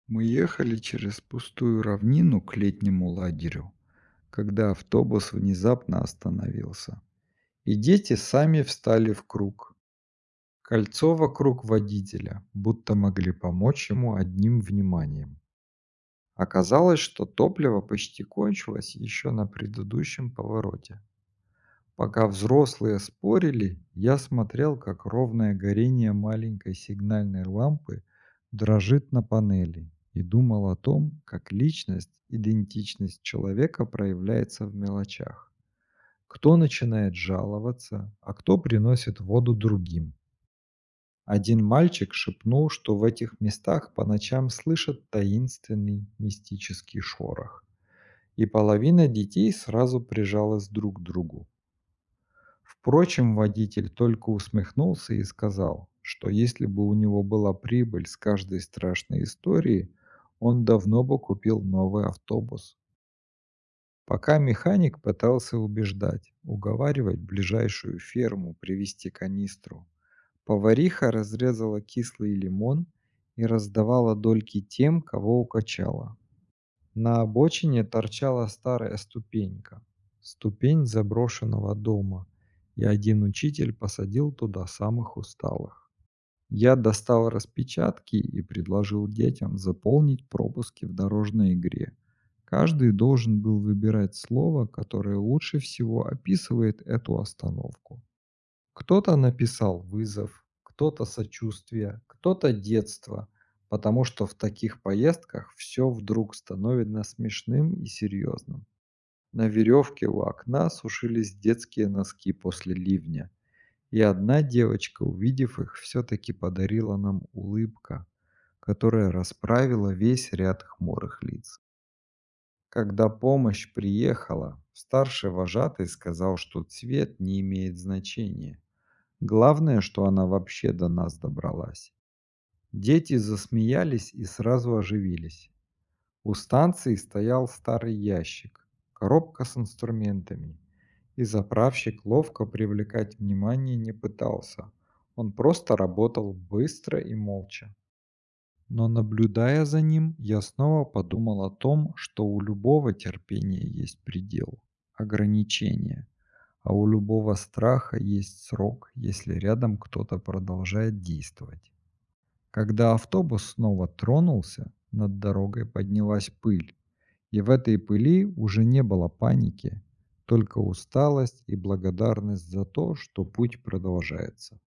Мы ехали через пустую равнину к летнему лагерю, когда автобус внезапно остановился, и дети сами встали в круг. Кольцо вокруг водителя, будто могли помочь ему одним вниманием. Оказалось, что топливо почти кончилось еще на предыдущем повороте. Пока взрослые спорили, я смотрел, как ровное горение маленькой сигнальной лампы дрожит на панели и думал о том, как личность, идентичность человека проявляется в мелочах. Кто начинает жаловаться, а кто приносит воду другим. Один мальчик шепнул, что в этих местах по ночам слышат таинственный мистический шорох. И половина детей сразу прижалась друг к другу. Впрочем, водитель только усмехнулся и сказал, что если бы у него была прибыль с каждой страшной истории, он давно бы купил новый автобус. Пока механик пытался убеждать, уговаривать ближайшую ферму привезти канистру, повариха разрезала кислый лимон и раздавала дольки тем, кого укачала. На обочине торчала старая ступенька, ступень заброшенного дома, и один учитель посадил туда самых усталых. Я достал распечатки и предложил детям заполнить пропуски в дорожной игре. Каждый должен был выбирать слово, которое лучше всего описывает эту остановку. Кто-то написал вызов, кто-то сочувствие, кто-то детство, потому что в таких поездках все вдруг становится смешным и серьезным. На веревке у окна сушились детские носки после ливня, и одна девочка, увидев их, все-таки подарила нам улыбка, которая расправила весь ряд хмурых лиц. Когда помощь приехала, старший вожатый сказал, что цвет не имеет значения. Главное, что она вообще до нас добралась. Дети засмеялись и сразу оживились. У станции стоял старый ящик, коробка с инструментами, и заправщик ловко привлекать внимание не пытался. Он просто работал быстро и молча. Но наблюдая за ним, я снова подумал о том, что у любого терпения есть предел, ограничение. А у любого страха есть срок, если рядом кто-то продолжает действовать. Когда автобус снова тронулся, над дорогой поднялась пыль. И в этой пыли уже не было паники, только усталость и благодарность за то, что путь продолжается.